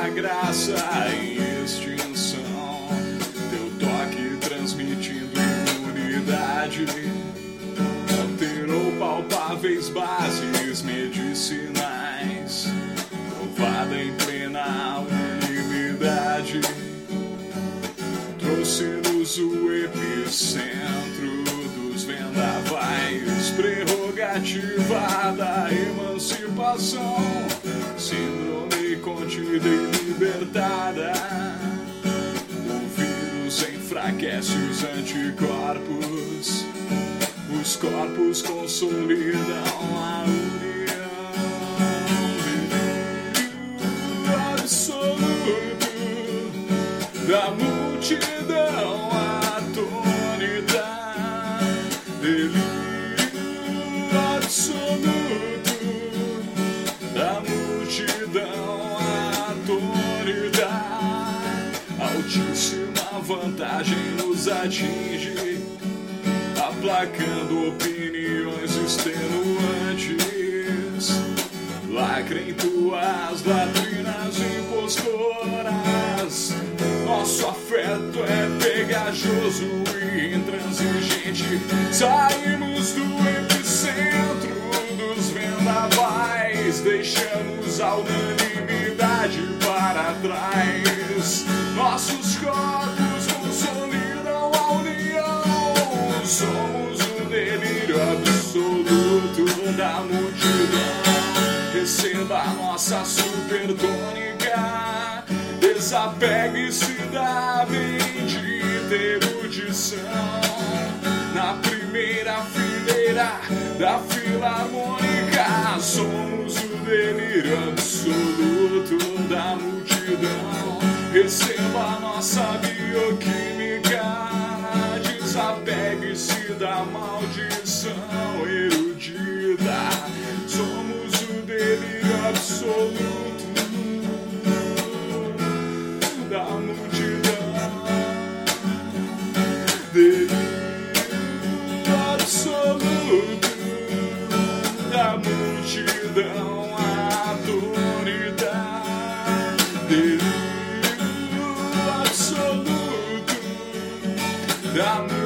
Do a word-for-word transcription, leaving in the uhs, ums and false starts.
tua graça em extinção, teu toque transmitindo imunidade, alterou palpáveis bases medicinais, provada em plena unanimidade, trouxe-nos o epicentro dos vendavais, prerrogativa da emancipação, síndrome contida e libertada. O vírus enfraquece os anticorpos, os corpos consolidam a união. Delírio absoluto da multidão atônita, delírio absoluto da multidão atônita. Altíssima vantagem nos atinge, aplacando opiniões extenuantes. Lacrem tuas latrinas impostoras, nosso afeto é pegajoso e intransigente. Saímos do epicentro dos vendavais, deixamos a unanimidade para trás. Nossos corpos consolidam a união, somos o delírio absoluto da multidão. Receba a nossa supertônica, desapegue-se da bendita erudição. Na primeira fileira da filarmônica, somos o delírio absoluto da multidão. Receba a nossa bioquímica, desapegue-se da maldição erudita. Somos o delírio absoluto da multidão, delírio absoluto da multidão atônita, delírio absoluto da multidão.